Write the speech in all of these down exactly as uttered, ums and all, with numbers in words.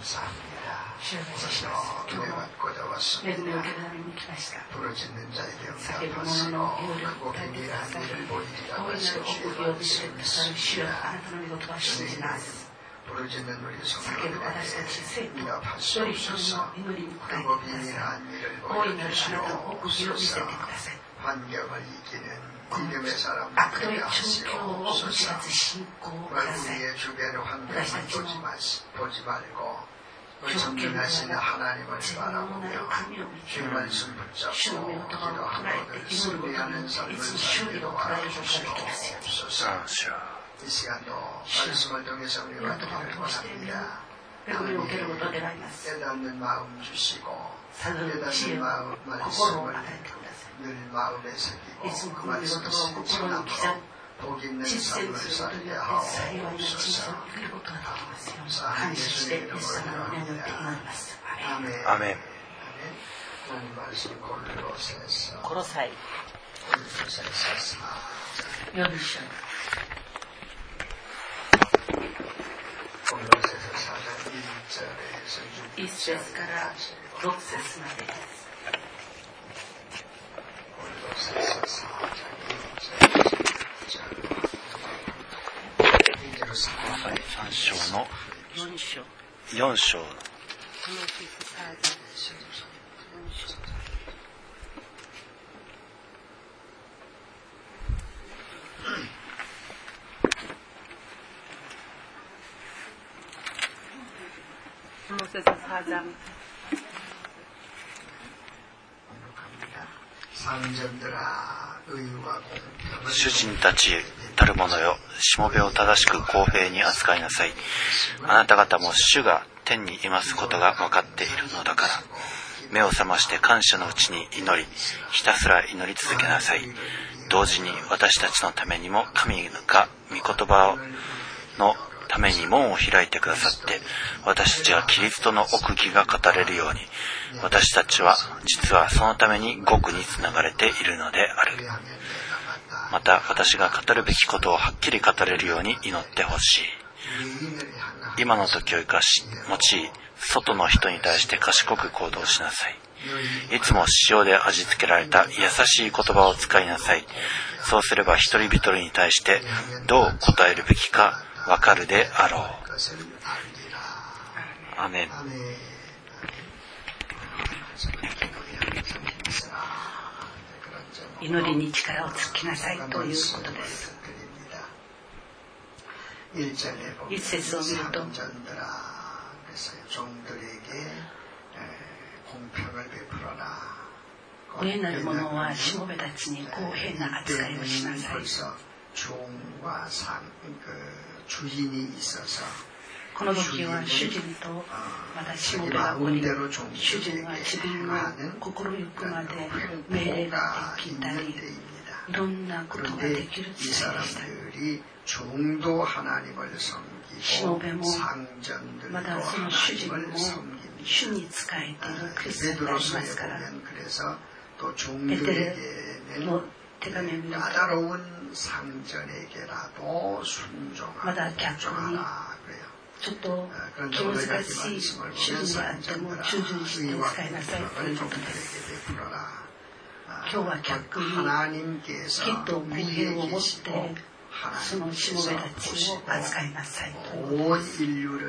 主を感謝します。今日も恵みを受けるために来ました。叫ぶ者の有料を与えてください。大いなる奥義を見せてくださる主よ、あなたの御言葉を信じます。叫ぶ私たち生徒、一人一人の祈りに応えてください。大いなるあなたの奥義を見せてください。この悪とい状況を打ち立つ信仰をください。私たちの条件の中、自分のなる神を見て、主の御言葉を捉えて祈ることによっていつも勝利を捉えることができますように。主の言葉を通して恵みを受けることであります。悟る知恵を心を与えてください。いつもこの御言葉を心に刻む実践することによって幸いの人生を生きることができますように感謝してイエス様の名によって祈ります。 アメン。 コロサイよん章いっ節からろく節までです。 さん章のよん章よん章主人たちたる者よ、しもべを正しく公平に扱いなさい。あなた方も主が天にいますことが分かっているのだから、目を覚まして感謝のうちに祈り、ひたすら祈り続けなさい。同時に私たちのためにも神が御言葉のために門を開いてくださって、私たちはキリストの奥義が語れるように、私たちは実はそのために極につながれているのである。また私が語るべきことをはっきり語れるように祈ってほしい。今の時を生かし用い、外の人に対して賢く行動しなさい。いつも塩で味付けられた優しい言葉を使いなさい。そうすれば一人一人に対してどう答えるべきかわかるであろう。アメン。 祈りに力を尽きなさいということです。一節を見ると、上なる者はしもべたちに公平な扱いをしなさい。この時は主人とまたしもべがおり、主人は自分の心ゆくまで命令ができたり、いろんなことができる時代でした。しもべもまたその主人も主に仕えているクリスチャンでありますから、ペテレの手紙を見ると、まだ逆にちょっと気難しい主人であっても忠順して使いなさいということです。今日は逆にきっと公平を持ってそのしもべたちを扱いなさいということです。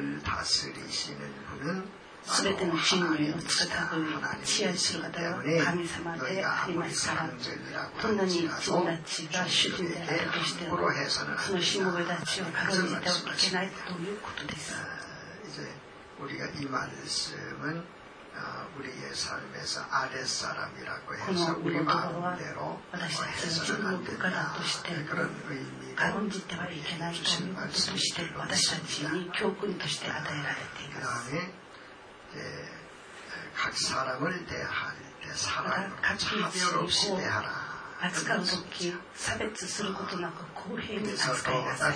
すべての人類をつかたぶり支配する方は神様でありますから、どんなに自分たちが主人であるとしてもそのしもべたちを掲げてはいけないということです。この御言葉は私たちの自分の部下だとして軽んじてはいけないということとして私たちに教訓として与えられています。また各人にこう扱うとき差別することなく公平に扱いなさい。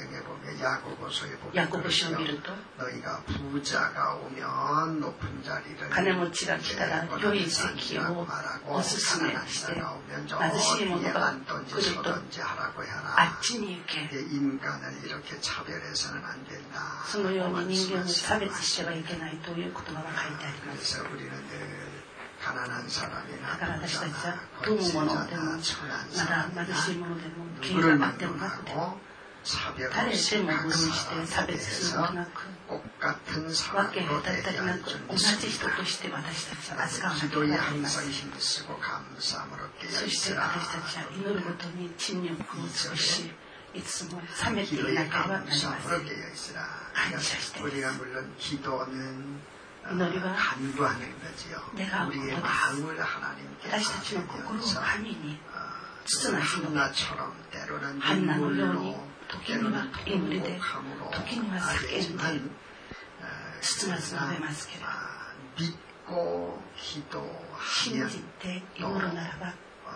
ヤコブ書を見ると金持ちが来たら良い席をおすすめして貧しい者が来るとあっちに行け。そのように人間を差別してはいけないという言葉が書いてあります。だから私たちは富む者でもまだ貧しい者でも権威があってもなくても誰でも分類して差別することなく分け隔たりなく同じ人として私たちは扱わなければなりません。そして私たちは祈るごとに沈黙を尽くしいつも冷めていなければなりません。感謝しています。祈りは願うことです。私たちの心を神に包ましのハンナのように時には祈りで時には叫んで包まず述べますけれど信じて祈るならば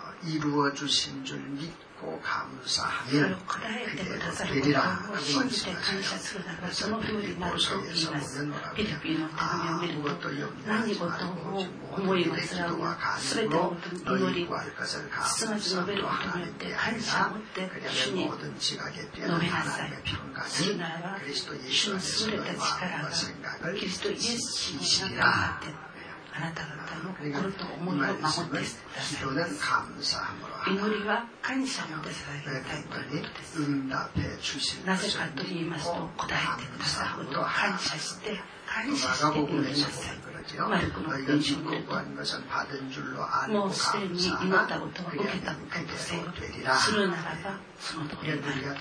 それを答えてくださることを信じて感謝するならばその通りになると言います。ピリピの手紙を見ると何事を思い煩うすべてのことに祈り包まず述べることによって感謝を持って主に述べなさい。するならば主の優れた力がキリストイエスの中にあってあなた方の心と思いを守ってくださいます。祈りは感謝を持ってされたいということです。なぜかと言いますと答えてくださることを感謝して感謝して祈りなさい。マルコの福音書を見るともうすでに祈ったことは受けたこととせよするならばその通りになる。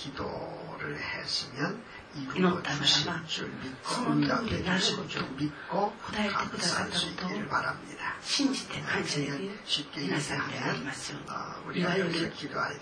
祈ったならばその通りになることを答えてくださったことを信じて感謝できる皆さんでありますように。いわゆる祈る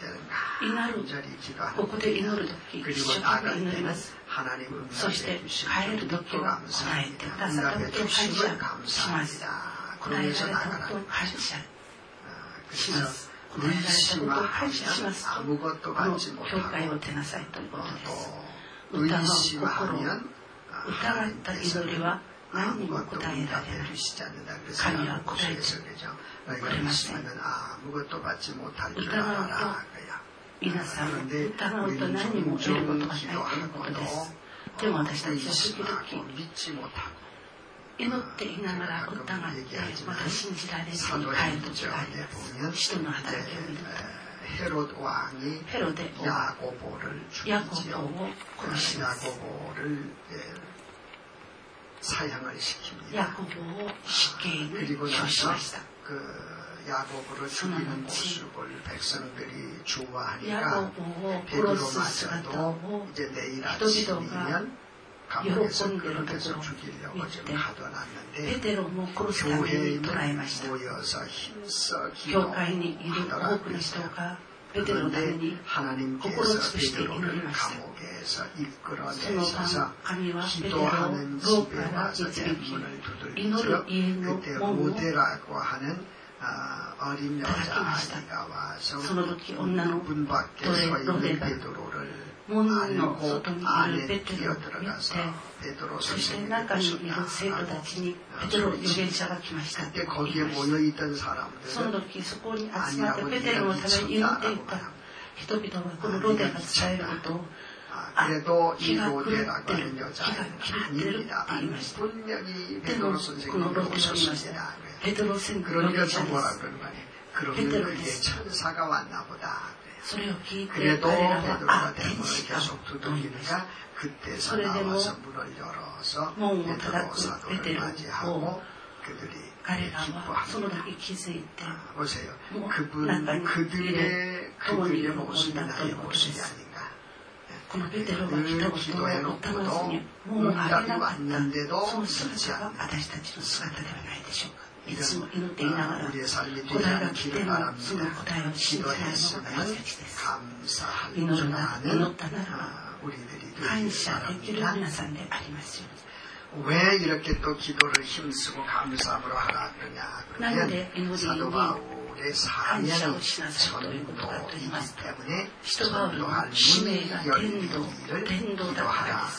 ここで祈るとき一生懸命祈ります。そして帰るときは答えてくださったことを感謝します。答えられたことを感謝します。答えられたことを感謝しますとこの教会を出なさいということです。疑う心、疑った祈りは何にも答えられない。神は答えてくれません。疑うと皆さん疑うと何にも得ることがないということです。でも私たちは時々祈っていながら疑ってまた信じられずに帰る時があります。使徒の働きを見るとヘロデ王はヤコボを殺します。ヤコボを死刑に処しました。その後ヤコボを殺す姿を人々が喜んでいるところを見てペテロも殺すために捕らえました。教会にいる多くの人がペテロのために心を尽くして祈りました。その晩神はペテロを牢から導き祈る家の門を叩きました。その時女のロデが門の外にいるペテロを見て、そして中にいる生徒たちにペテロ預言者が来ましたと言いました。その時そこに集まってペテロのために祈っていた人々はこのロデが伝えることをあ、気が狂ってる、気が狂ってるって言いました。でもこのロデが言いました。ペテロ先生の預言者です。ペテロです。それを聞いて彼らはあ、天使かと言いました。それでも門を叩くペテロを彼らはその時気づいてもう中に入れ共に喜んだということです。このペテロが来たことを疑わずに門を開けなかったその姿が私たちの姿ではないでしょうか。いつも祈っていながら答えが来てもその答えを信じないのが私たちです。祈るなら祈ったならば感謝できる皆さんでありますように。 왜 이렇게 또 기도를 힘쓰고 감사함으로 하라 그러냐 그러면 사도 바울의 사명이 전도이기 때문에 전도할 문이 열리기를 기도하라.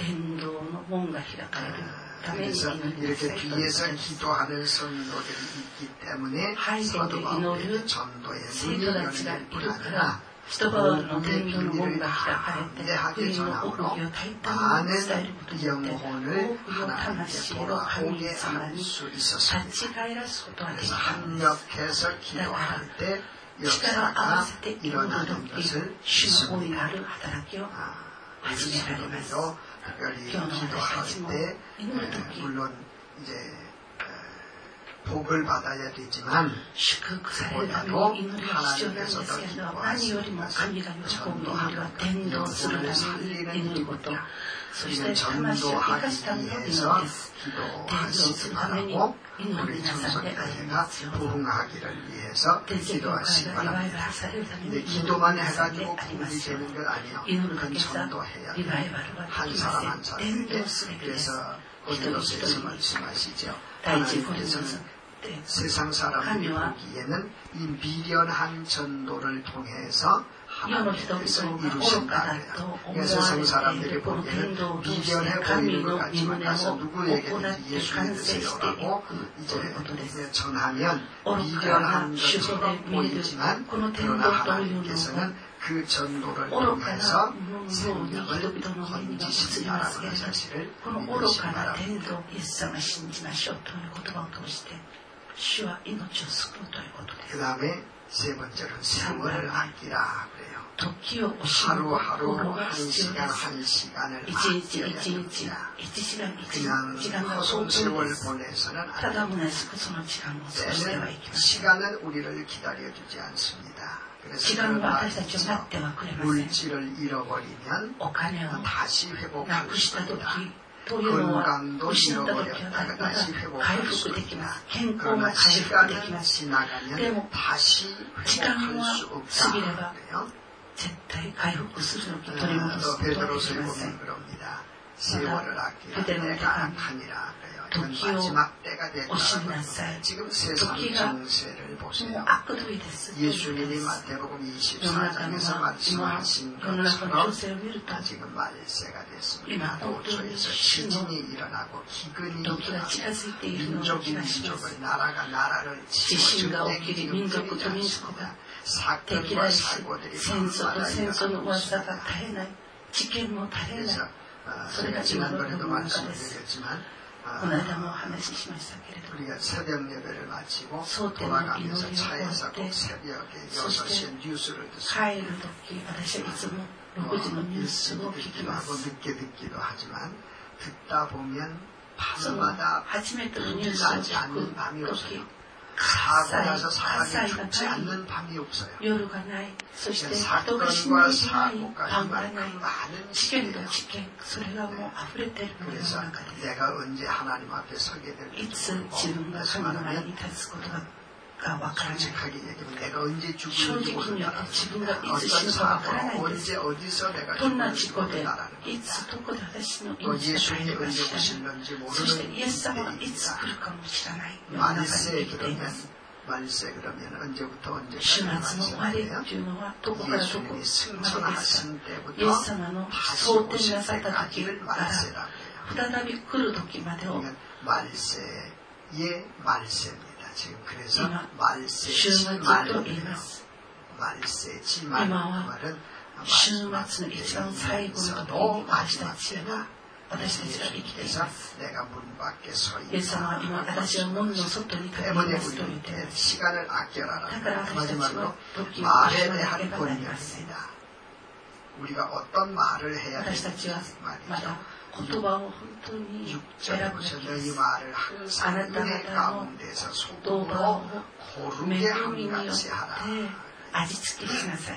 그래서 이렇게 뒤에서 기도하는 성도들이 있기 때문에 사도 바울의 전도의 문이 열릴 뿐 아니라 복음의 비밀을 담대하게 전함으로 많은 영혼을 하나님께 돌아오게 할 수 있었습니다. 그래서 합력해서 기도할 때 역사가 일어나는 것을 믿습니다. 우리도 특별히 기도할 때 물론 이제 복을 받아야 되지만 그보다도 하나님께서 더 기뻐하십니다. 전도하는 영혼을 살리는 기도입니다. 우리는 전도하기 위해서 기도하시기 바라고 우리 청소년회가 부흥하기를 위해서 기도하시기 바랍니다. 근데 기도만 해가지고 부흥이 되는 건 아니에요. 그건 전도해야 돼요. 한 사람 한 사람에게. 그래서 고린도서에서 말씀하시죠. 하나님께서는 세상 사람들이 보기에는 이 미련한 전도를 통해서 하나님께서 이루신다 그래요. 그래서 세상 사람들이 보기에는 미련해 보이는 것 같지만 가서 누구에게든지 예수 믿으세요라고 이제 전하면 미련한 것처럼 보이지만 그러나 하나님께서는 그 전도를 통해서 생명을 건지신다라는 사실을 믿으시기 바랍니다. 그 다음에 세 번째로는 세월을 아끼라 그래요. 하루하루 한 시간 한 시간을 아껴야 됩니다. 그냥 허송 세월 보내서는 안 됩니다. 때는 시간은 우리를 기다려주지 않습니다. 그래서 그런 말이 있죠. 물질을 잃어버리면 다시 회복할 수 있다. 건강도 잃어버렸다가 다시 회복할 수 있다. 그러나 시간은 지나가면 다시 회복할 수 없다. 그래요. 또 베드로서에 보면 그럽니다. 세월을 아끼라 때가 악하니라 그래요. 이건 마지막 때가 됐다. 지금 세상 정세를 보세요. 예수님이 마태복음 이십사 장에서 말씀하신 것처럼 지금 말세가 됐습니다. 도처에서 시진이 일어나고 기근이 일어나고 민족이 민족을 나라가 나라를 치고 적대기 지금 일어났습니다. 사건과 사고들이 밤마다 일어나고 있습니다. 그래서 제가 지난번에도 말씀드렸지만 우리가 새벽 예배를 마치고 돌아가면서 차에서 꼭 새벽에 여섯 시에 뉴스를 듣습니다. 뭐 일찍 듣기도 하고 늦게 듣기도 하지만 듣다 보면 밤마다 끝나지 않는 밤이 없어요. 사고 나서 사람이 죽지 않는 밤이 없어요. 사건과 사고가 이만큼 많은 시기예요. 그래서 내가 언제 하나님 앞에 서게 될지 모르고 말씀하면 솔직하게 얘기하면 내가 언제 죽을지 모른다는 겁니다. 어떤 사고로 언제 어디서 내가 죽을지 모른다는 겁니다. 또 예수님이 언제 오실는지 모르는 일들입니다. 말세 그러면 말세 그러면 언제부터 언제까지 말씀이에요? 예수님이 승천하신 때부터 다시 오실 때까지를 말세라고 해요. 그러면 말세의 말세입니다. 지금 그래서 말세지 말이에요. 말세지 말. 그 말은 마지막에서도 마지막이다. 그래서 내가 문 밖에 서 있다. 때문에 우리한테 시간을 아껴라라는 마지막으로 말에 대한 권면입니다. 우리가 어떤 말을 해야 되는지 말이죠. 육 절 보셔서 이 말을 항상 은혜 가운데서 소금으로 고르게 함같이 하라.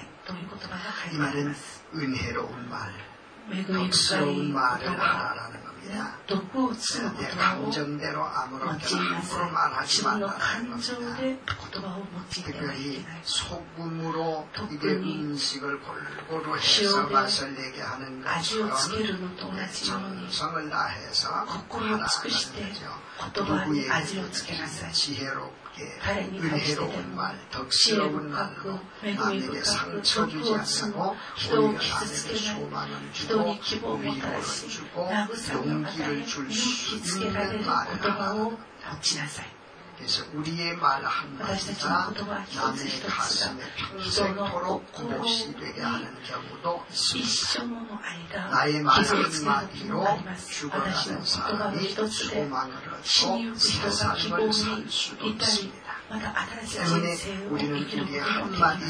이 말은 은혜로운 말, 덕스러운 말을 하라라는 겁니다. 毒をつく言葉を用いなさい。自分の感情で言葉を用いてはいけない。特に塩で味をつけるのと同じように心を尽くして言葉に味をつけなさい。彼に対してでも知恵深く恵み深く徳を積む、人を傷つけない、人に希望をもたらし慰めを与え勇気づけられる言葉を持ちなさい。私たちの言葉一つ一つが人の心を一生もの間傷をつける時もあります。私の言葉の一つで死にゆく人が希望にいたり、また新しい人生を生きることもできます。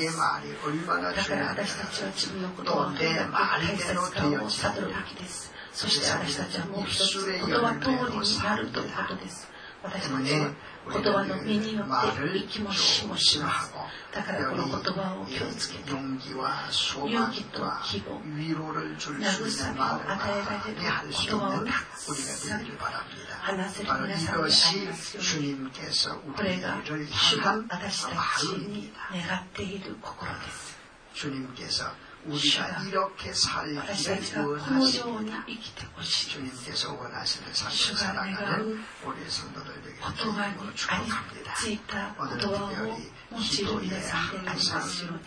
だから私たちは自分の言葉をどれだけ大切かを悟るべきです。そして私たちはもう一つ言葉通りになるということです。私たちは言葉の身によって息も死もします。だからこの言葉を気をつけて、勇気と希望、慰めを与えられる言葉をたくさん話せる皆さんでありますように。これが主が私たちに願っている心です。主が私たちがこのように生きてほしい。主が願う言葉にありついた言葉を用いる皆さんでありますよう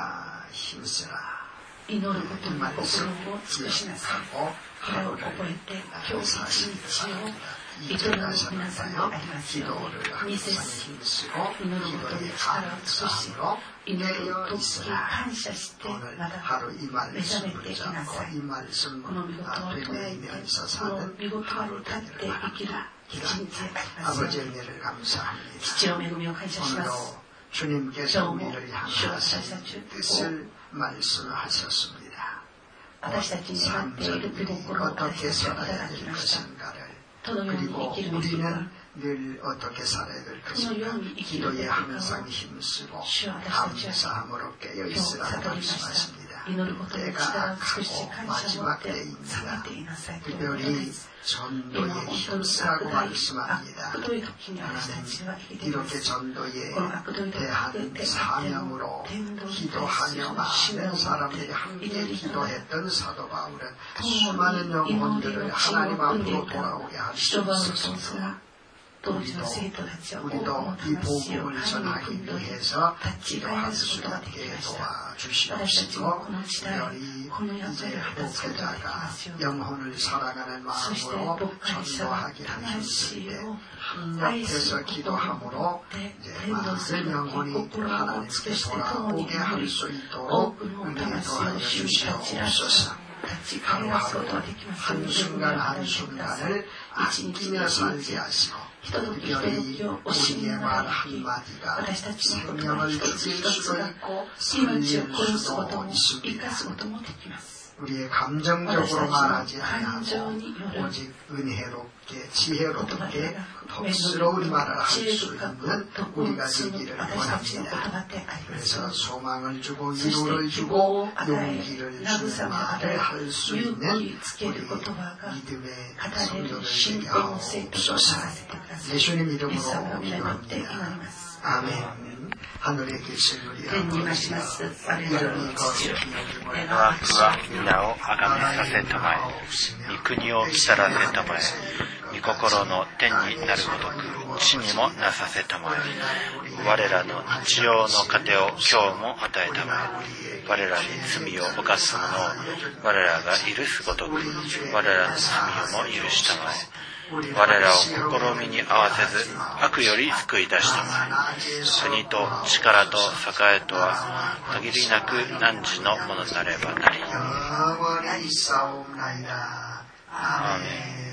に。祈ることに心を尽くしなさい。これを覚えて今日一日を営む皆さんでありますように。に節、祈ることに力を尽くし、祈る時感謝してまた目覚めていなさい。この御言葉を捉えて、この御言葉に立って生きる一日でありますように。父の恵みを感謝します。今日も主は私たちを私たちに願っている御心を私たちはいただきました。どのように生きるべきか、どのように生きるべきかを主は私たちは今日悟りました。祈ることに力を尽くし感謝を持って覚めていなさいということです。今本当に悪どい時に私たちは生きています。この悪どい時であっても天道に対する使命を持って祈りながら共に祈りの地を生んでいた人バウルとその当時の生徒たちは多くの魂を神に組んで立ち返らすことができました。私たちもこの時代、この役割を果たすことができますように。そしてどっかりした魂を愛することを持って天道するのに心を尽くして共に祈り、多くの魂を主に立ちらす立ち返らすことができますように。恵みを与えてください。一日一日ひとときひとときを惜しみながら生き、私たちのことは一つ一つが命を殺すことも生かすこともできます。私たちの感情による言葉でなく、恵み深く知恵深く徳を積む私たちの言葉でありますように。そして希望を与え、慰めを与え、勇気つける言葉が語れる信仰の生徒とならせてください。イエス様の皆によって祈ります。アーメン。天にいまします我らの父よ、 我が子は皆をあがめさせたまえ、御国を来たらせたまえ、御心の天になるごとく地にもなさせたまえ。我らの日曜の糧を今日も与えたまえ。我らに罪を犯す者を我らが許すごとく我らの罪をも許したまえ。我らを試みに合わせず悪より救い出したまえ。国と力と栄えとは限りなく汝のものなればなり。アーメン。